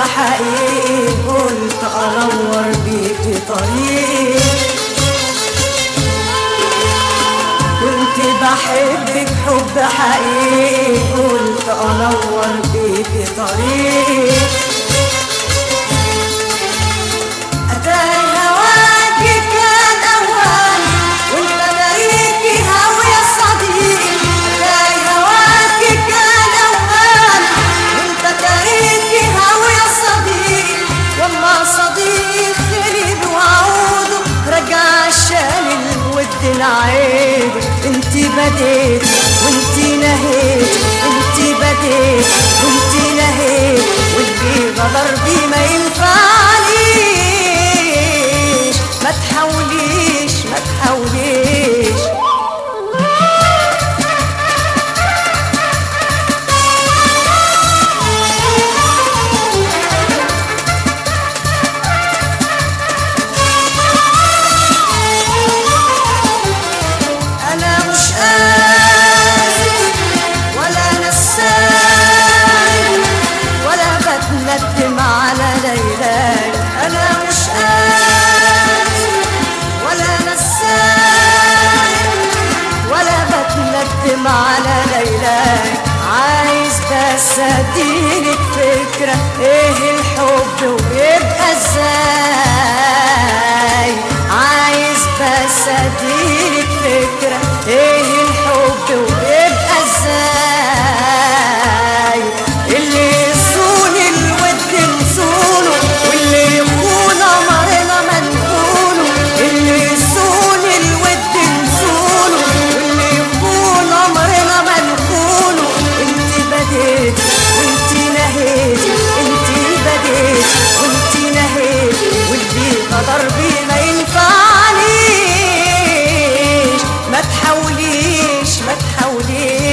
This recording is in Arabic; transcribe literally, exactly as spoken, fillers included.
حقيقي قلت انور بيكي طريقي. كنت بحبك حب حقيقي قلت انور بيكي طريقي. اتاري هواكي كان اوهامي وانت لاقيكي هوا يا صديقي. اتاري هواكي كان اوهامي وانت لاقيكي هوا يا صديقي. والله صديقي خلي بوعوده رجع عشان الود العيد. انتي بديت وانتي نهيت انتي بديت وانتي نهيت واللي غدر بي ما ينفعنيش. ما تحاوليش ما تحاوليش. ندم على ليلاي أنا مش قاسي ولا نساي ولا بتندم على ليلاي. عايز بس اديلك فكرة ايه الحب ويبقى ازاي. عايز بس اديلك فكرة ايه الحب ويبقى ازاي. اللي واللي يكون أمرنا منقوله اللي يسون الود نسوله واللي يكون أمرنا منقوله. انتي بديت وانتي نهيت انتي بديت وانتي نهيت واللي قدر بي ما ينفعنيش. ما تحاوليش ما تحاوليش.